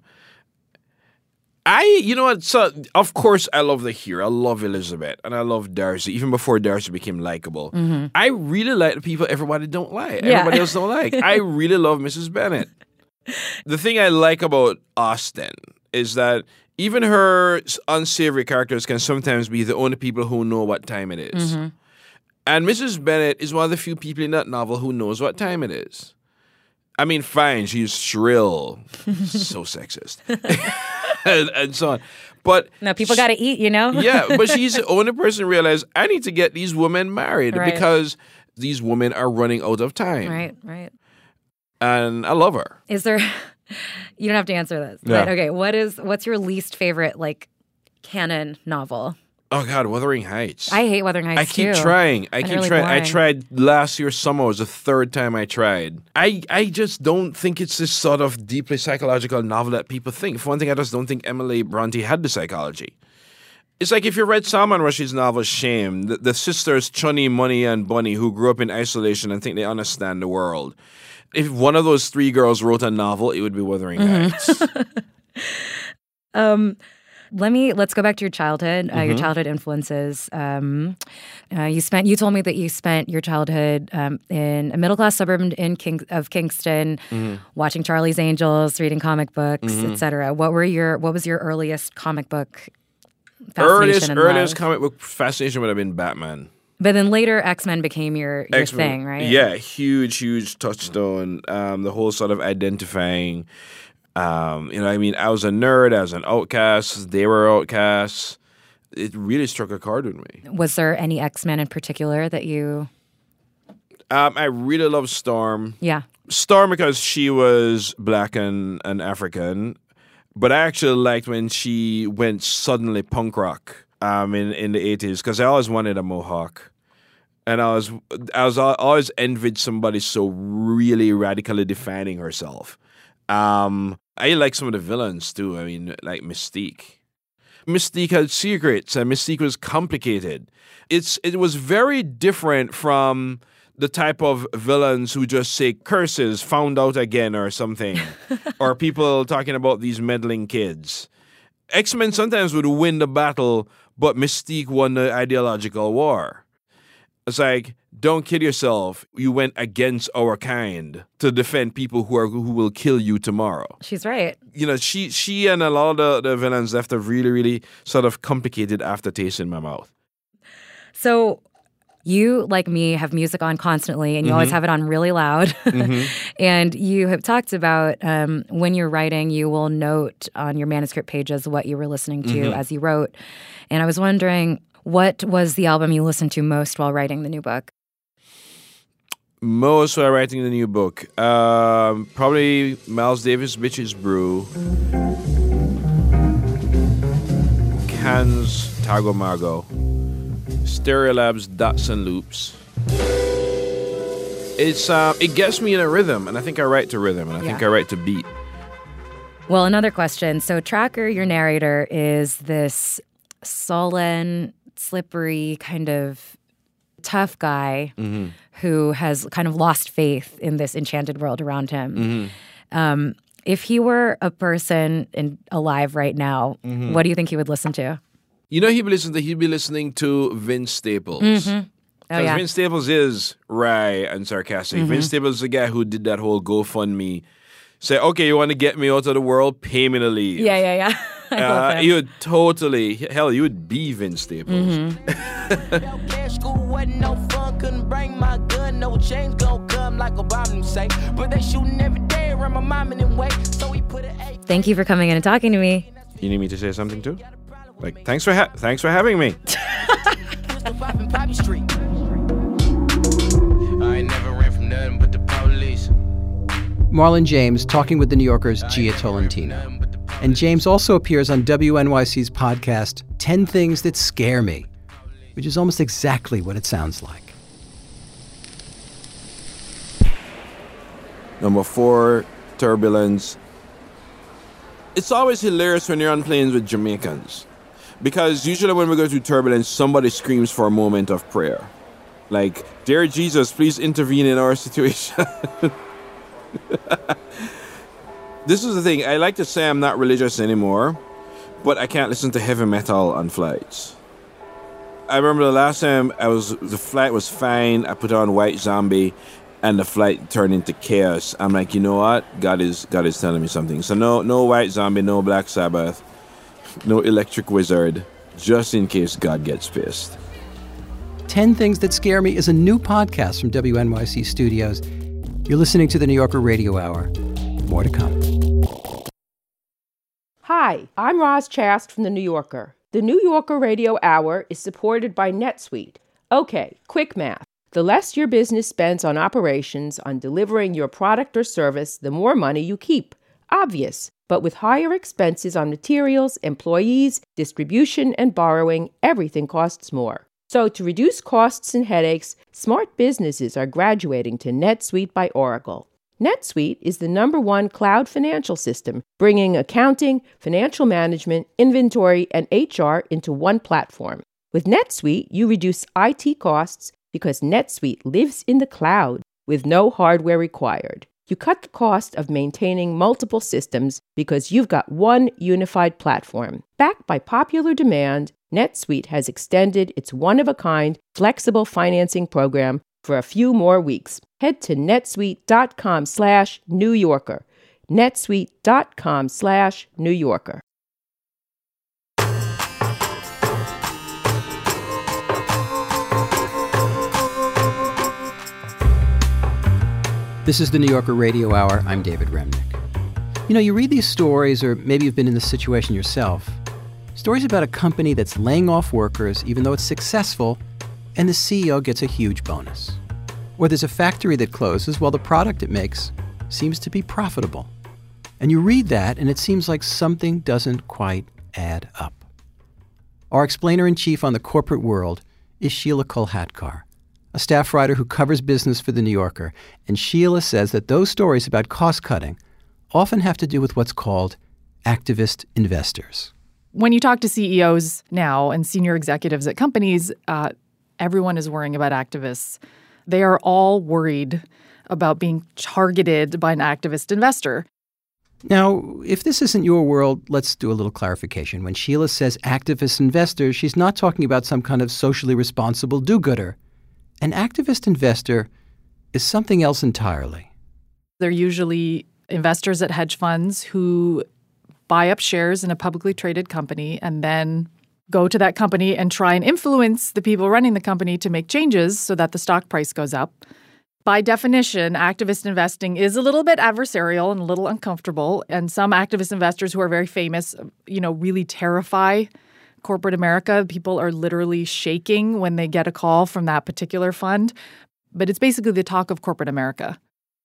You know what? So, of course, I love the hero. I love Elizabeth, and I love Darcy, even before Darcy became likable. I really like the people everybody don't like. Everybody else don't like. I really love Mrs. Bennet. The thing I like about Austen is that even her unsavory characters can sometimes be the only people who know what time it is. And Mrs. Bennet is one of the few people in that novel who knows what time it is. I mean, fine, she's shrill, so sexist, and so on. But no, people got to eat, you know? Yeah, but she's the only person who realized, I need to get these women married because these women are running out of time. Right. And I love her. Is there, you don't have to answer this, but okay, what's your least favorite, like, canon novel? Oh, God, Wuthering Heights. I hate Wuthering Heights, I keep trying. I tried last year summer. It was the third time I tried. I just don't think it's this sort of deeply psychological novel that people think. For one thing, I just don't think Emily Bronte had the psychology. It's like if you read Salman Rushdie's novel Shame, the sisters Chunny, Money, and Bunny who grew up in isolation and think they understand the world. If one of those three girls wrote a novel, it would be Wuthering Heights. Let's go back to your childhood, your childhood influences. You told me that you spent your childhood in a middle-class suburb of Kingston, watching Charlie's Angels, reading comic books, etc. What was your earliest comic book fascination? Earliest comic book fascination would have been Batman. But then later, X-Men became your thing, right? Yeah, huge touchstone. The whole sort of identifying. I was a nerd, I was an outcast, they were outcasts. It really struck a chord with me. Was there any X-Men in particular that you... I really love Storm. Yeah. Storm because she was black and African, but I actually liked when she went suddenly punk rock in the 80s because I always wanted a mohawk. And I always envied somebody so really radically defining herself. I like some of the villains too. I mean, like Mystique. Mystique had secrets, and Mystique was complicated. It was very different from the type of villains who just say curses, found out again or something, or people talking about these meddling kids. X-Men sometimes would win the battle, but Mystique won the ideological war. It's like, don't kill yourself. You went against our kind to defend people who will kill you tomorrow. She's right. You know, she and a lot of the villains left a really, really sort of complicated aftertaste in my mouth. So you, like me, have music on constantly, and you always have it on really loud. And you have talked about when you're writing, you will note on your manuscript pages what you were listening to as you wrote. And I was wondering, what was the album you listened to most while writing the new book? Most while writing the new book? Probably Miles Davis' Bitches Brew. Can's Targo Margo. Stereolab's Dots and Loops. It gets me in a rhythm, and I think I write to rhythm, and I think I write to beat. Well, another question. So Tracker, your narrator, is this sullen, slippery, kind of tough guy who has kind of lost faith in this enchanted world around him. If he were a person alive right now, what do you think he would listen to? You know, he'd be listening to Vince Staples. Because Vince Staples is wry and sarcastic. Vince Staples is the guy who did that whole GoFundMe. Say, okay, you want to get me out of the world? Pay me to leave. Yeah. You would totally, hell, you would be Vince Staples. Thank you for coming in and talking to me. You need me to say something too? Like, thanks for having me. I ain't never ran from nothing but the police. Marlon James talking with The New Yorker's Gia Tolentino. And James also appears on WNYC's podcast, 10 Things That Scare Me, which is almost exactly what it sounds like. Number 4, turbulence. It's always hilarious when you're on planes with Jamaicans. Because usually when we go through turbulence, somebody screams for a moment of prayer. Like, "Dear Jesus, please intervene in our situation." This is the thing. I like to say I'm not religious anymore, but I can't listen to heavy metal on flights. I remember the last time the flight was fine. I put on White Zombie, and the flight turned into chaos. I'm like, you know what? God is telling me something. So no White Zombie, no Black Sabbath, no Electric Wizard, just in case God gets pissed. 10 Things That Scare Me is a new podcast from WNYC Studios. You're listening to the New Yorker Radio Hour. More to come. Hi, I'm Roz Chast from The New Yorker. The New Yorker Radio Hour is supported by NetSuite. Okay, quick math. The less your business spends on operations, on delivering your product or service, the more money you keep. Obvious. But with higher expenses on materials, employees, distribution, and borrowing, everything costs more. So to reduce costs and headaches, smart businesses are graduating to NetSuite by Oracle. NetSuite is the #1 cloud financial system, bringing accounting, financial management, inventory, and HR into one platform. With NetSuite, you reduce IT costs because NetSuite lives in the cloud with no hardware required. You cut the cost of maintaining multiple systems because you've got one unified platform. Backed by popular demand, NetSuite has extended its one-of-a-kind flexible financing program for a few more weeks. Head to netsuite.com/New Yorker. netsuite.com/New Yorker. This is the New Yorker Radio Hour. I'm David Remnick. You know, you read these stories, or maybe you've been in this situation yourself. Stories about a company that's laying off workers even though it's successful, and the CEO gets a huge bonus. Or there's a factory that closes while the product it makes seems to be profitable. And you read that, and it seems like something doesn't quite add up. Our explainer-in-chief on the corporate world is Sheila Kolhatkar, a staff writer who covers business for The New Yorker. And Sheila says that those stories about cost-cutting often have to do with what's called activist investors. When you talk to CEOs now and senior executives at companies, everyone is worrying about activists. They are all worried about being targeted by an activist investor. Now, if this isn't your world, let's do a little clarification. When Sheila says activist investors, she's not talking about some kind of socially responsible do-gooder. An activist investor is something else entirely. They're usually investors at hedge funds who buy up shares in a publicly traded company and then go to that company and try and influence the people running the company to make changes so that the stock price goes up. By definition, activist investing is a little bit adversarial and a little uncomfortable. And some activist investors who are very famous, really terrify corporate America. People are literally shaking when they get a call from that particular fund. But it's basically the talk of corporate America.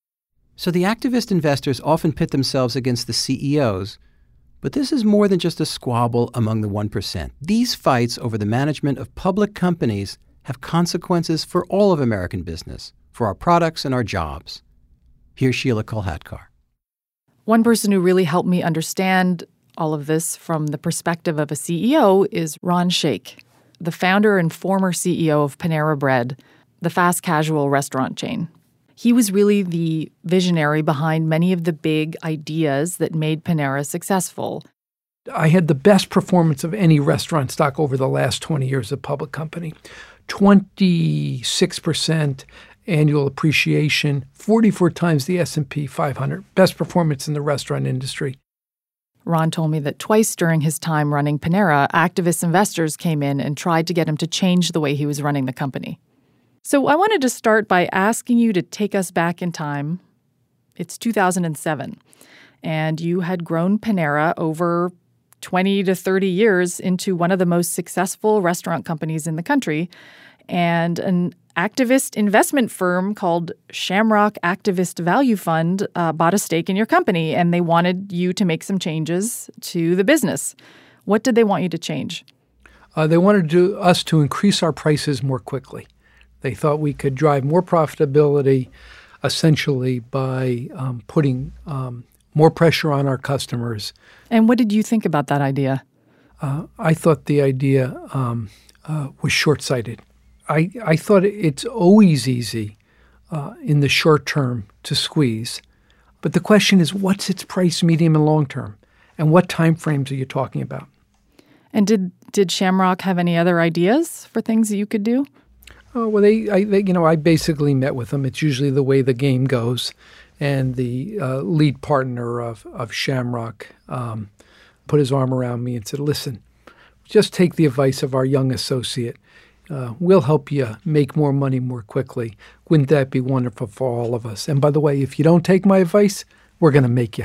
So the activist investors often pit themselves against the CEOs. But this is more than just a squabble among the 1%. These fights over the management of public companies have consequences for all of American business, for our products and our jobs. Here's Sheila Kolhatkar. One person who really helped me understand all of this from the perspective of a CEO is Ron Shaich, the founder and former CEO of Panera Bread, the fast casual restaurant chain. He was really the visionary behind many of the big ideas that made Panera successful. I had the best performance of any restaurant stock over the last 20 years of public company. 26% annual appreciation, 44 times the S&P 500. Best performance in the restaurant industry. Ron told me that twice during his time running Panera, activist investors came in and tried to get him to change the way he was running the company. So I wanted to start by asking you to take us back in time. It's 2007, and you had grown Panera over 20 to 30 years into one of the most successful restaurant companies in the country, and an activist investment firm called Shamrock Activist Value Fund bought a stake in your company, and they wanted you to make some changes to the business. What did they want you to change? They wanted us to increase our prices more quickly. They thought we could drive more profitability essentially by putting more pressure on our customers. And what did you think about that idea? I thought the idea was short-sighted. I thought it's always easy in the short term to squeeze. But the question is, what's its price medium and long term? And what time frames are you talking about? And did Shamrock have any other ideas for things that you could do? Oh, well, I basically met with them. It's usually the way the game goes. And the lead partner of Shamrock put his arm around me and said, listen, just take the advice of our young associate. We'll help you make more money more quickly. Wouldn't that be wonderful for all of us? And by the way, if you don't take my advice, we're going to make you.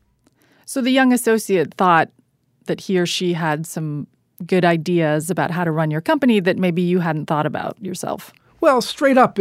So the young associate thought that he or she had some good ideas about how to run your company that maybe you hadn't thought about yourself. Well, straight up,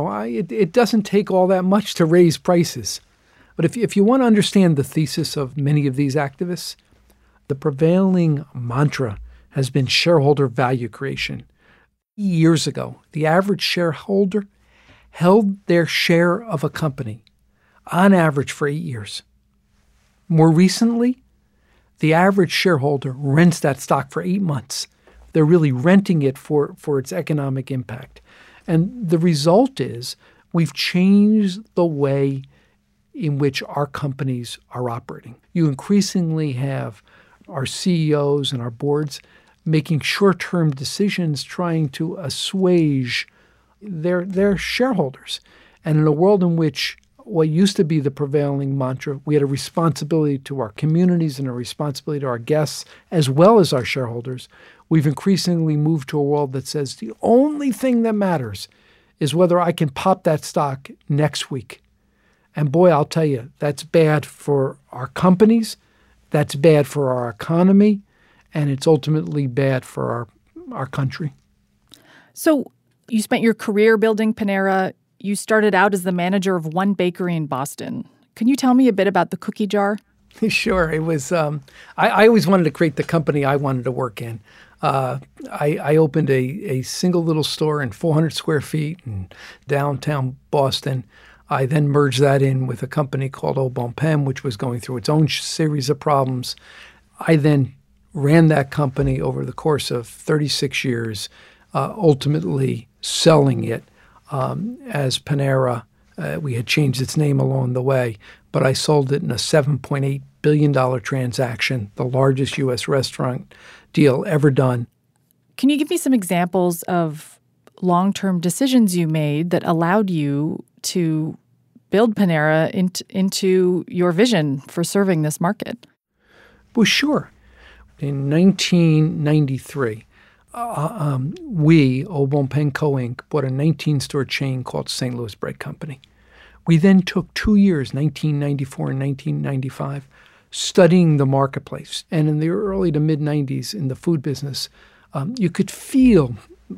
it doesn't take all that much to raise prices. But if you want to understand the thesis of many of these activists, the prevailing mantra has been shareholder value creation. Years ago, the average shareholder held their share of a company on average for 8 years. More recently, the average shareholder rents that stock for 8 months. They're really renting it for its economic impact. And the result is we've changed the way in which our companies are operating. You increasingly have our CEOs and our boards making short-term decisions trying to assuage their shareholders. And in a world in which what used to be the prevailing mantra, we had a responsibility to our communities and a responsibility to our guests as well as our shareholders, we've increasingly moved to a world that says the only thing that matters is whether I can pop that stock next week. And boy, I'll tell you, that's bad for our companies, that's bad for our economy, and it's ultimately bad for our country. So you spent your career building Panera. You started out as the manager of one bakery in Boston. Can you tell me a bit about the cookie jar? Sure. It was. I always wanted to create the company I wanted to work in. I opened a single little store in 400 square feet in downtown Boston. I then merged that in with a company called Au Bon Pain, which was going through its own series of problems. I then ran that company over the course of 36 years, ultimately selling it as Panera. We had changed its name along the way, but I sold it in a $7.8 billion transaction, the largest U.S. restaurant deal ever done. Can you give me some examples of long-term decisions you made that allowed you to build Panera into your vision for serving this market? Well, sure. In 1993, we, Au Bon Pain Co. Inc., bought a 19-store chain called St. Louis Bread Company. We then took 2 years, 1994 and 1995, studying the marketplace. And in the early to mid-90s in the food business, you could feel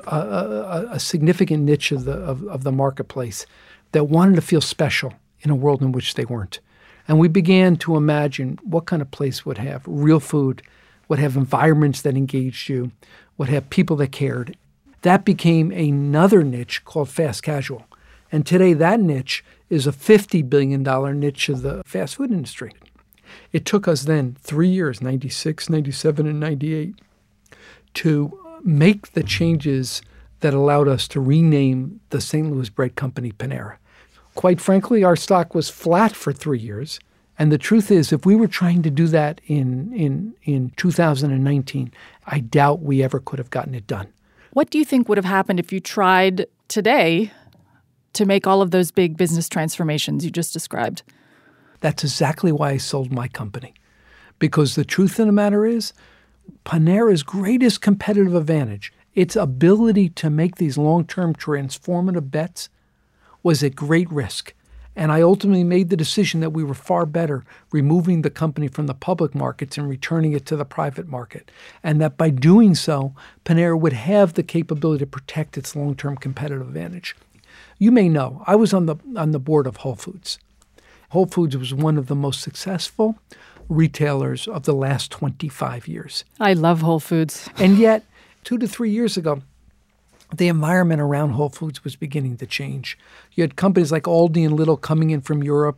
a significant niche of the marketplace that wanted to feel special in a world in which they weren't. And we began to imagine what kind of place would have real food, would have environments that engaged you, would have people that cared. That became another niche called fast casual. And today that niche is a $50 billion niche of the fast food industry. It took us then 3 years, 96, 97, and 98, to make the changes that allowed us to rename the St. Louis Bread Company Panera. Quite frankly, our stock was flat for 3 years. And the truth is, if we were trying to do that in 2019, I doubt we ever could have gotten it done. What do you think would have happened if you tried today to make all of those big business transformations you just described? That's exactly why I sold my company. Because the truth of the matter is, Panera's greatest competitive advantage, its ability to make these long-term transformative bets, was at great risk. And I ultimately made the decision that we were far better removing the company from the public markets and returning it to the private market. And that by doing so, Panera would have the capability to protect its long-term competitive advantage. You may know, I was on the board of Whole Foods. Whole Foods was one of the most successful retailers of the last 25 years. I love Whole Foods. And yet, 2 to 3 years ago, the environment around Whole Foods was beginning to change. You had companies like Aldi and Lidl coming in from Europe,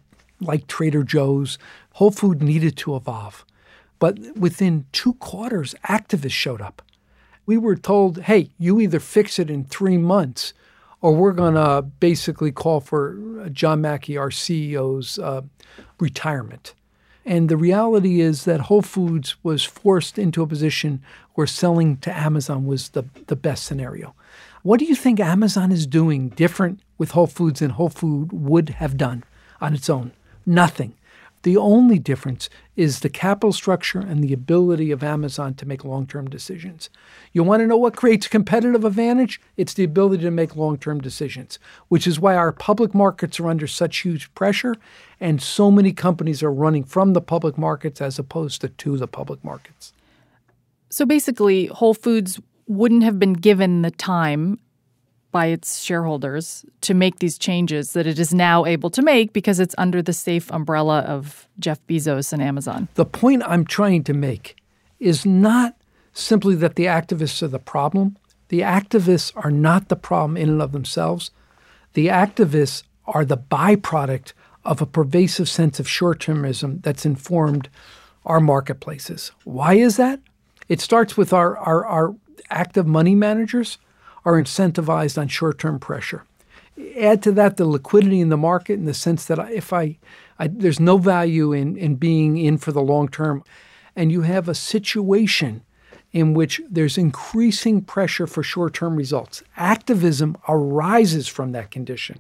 like Trader Joe's. Whole Foods needed to evolve. But within 2 quarters, activists showed up. We were told, hey, you either fix it in 3 months or we're going to basically call for John Mackey, our CEO's retirement. And the reality is that Whole Foods was forced into a position where selling to Amazon was the best scenario. What do you think Amazon is doing different with Whole Foods than Whole Foods would have done on its own? Nothing. The only difference is the capital structure and the ability of Amazon to make long-term decisions. You want to know what creates competitive advantage? It's the ability to make long-term decisions, which is why our public markets are under such huge pressure and so many companies are running from the public markets as opposed to the public markets. So basically, Whole Foods wouldn't have been given the time by its shareholders to make these changes that it is now able to make because it's under the safe umbrella of Jeff Bezos and Amazon. The point I'm trying to make is not simply that the activists are the problem. The activists are not the problem in and of themselves. The activists are the byproduct of a pervasive sense of short-termism that's informed our marketplaces. Why is that? It starts with our active money managers are incentivized on short-term pressure. Add to that the liquidity in the market in the sense that there's no value in being in for the long term. And you have a situation in which there's increasing pressure for short-term results. Activism arises from that condition.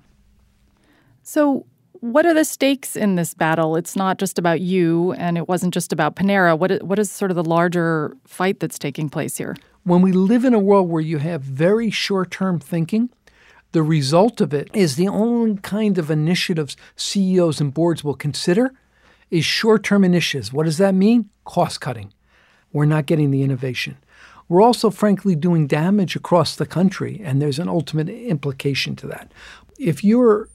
So what are the stakes in this battle? It's not just about you, and it wasn't just about Panera. What is sort of the larger fight that's taking place here? When we live in a world where you have very short-term thinking, the result of it is the only kind of initiatives CEOs and boards will consider is short-term initiatives. What does that mean? Cost-cutting. We're not getting the innovation. We're also, frankly, doing damage across the country, and there's an ultimate implication to that. If you're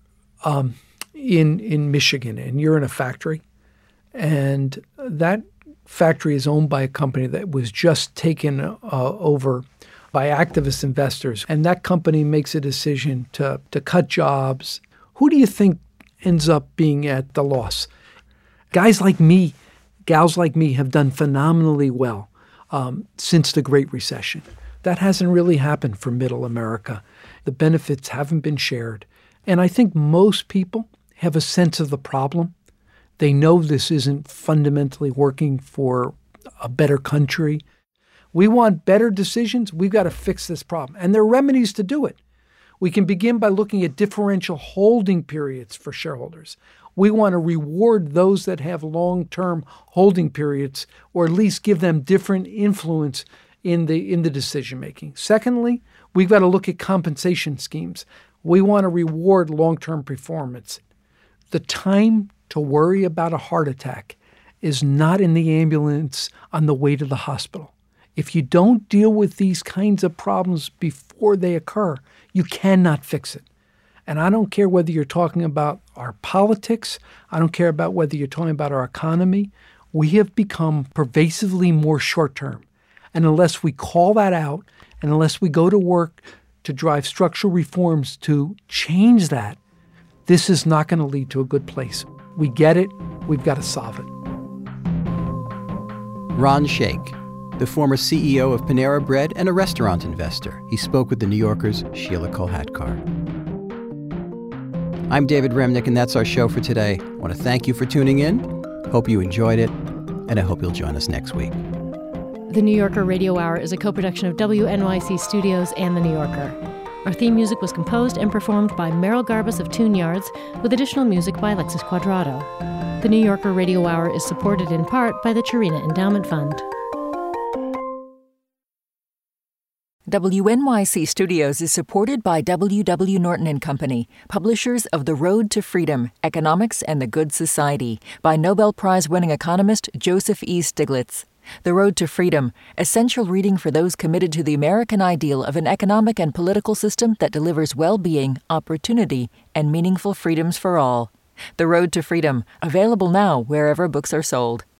in Michigan and you're in a factory, and that factory is owned by a company that was just taken over by activist investors, and that company makes a decision to cut jobs, who do you think ends up being at the loss? Guys like me, gals like me have done phenomenally well since the Great Recession. That hasn't really happened for middle America. The benefits haven't been shared. And I think most people have a sense of the problem. They know this isn't fundamentally working for a better country. We want better decisions. We've got to fix this problem. And there are remedies to do it. We can begin by looking at differential holding periods for shareholders. We want to reward those that have long-term holding periods, or at least give them different influence in the decision-making. Secondly, we've got to look at compensation schemes. We want to reward long-term performance. The time to worry about a heart attack is not in the ambulance on the way to the hospital. If you don't deal with these kinds of problems before they occur, you cannot fix it. And I don't care whether you're talking about our politics. I don't care about whether you're talking about our economy. We have become pervasively more short-term. And unless we call that out, and unless we go to work to drive structural reforms to change that, this is not going to lead to a good place. We get it. We've got to solve it. Ron Shaich, the former CEO of Panera Bread and a restaurant investor. He spoke with The New Yorker's Sheila Kolhatkar. I'm David Remnick, and that's our show for today. I want to thank you for tuning in. Hope you enjoyed it, and I hope you'll join us next week. The New Yorker Radio Hour is a co-production of WNYC Studios and The New Yorker. Our theme music was composed and performed by Merrill Garbus of Tune Yards, with additional music by Alexis Quadrado. The New Yorker Radio Hour is supported in part by the Chirina Endowment Fund. WNYC Studios is supported by W.W. Norton & Company, publishers of The Road to Freedom, Economics and the Good Society, by Nobel Prize-winning economist Joseph E. Stiglitz. The Road to Freedom, essential reading for those committed to the American ideal of an economic and political system that delivers well-being, opportunity, and meaningful freedoms for all. The Road to Freedom, available now wherever books are sold.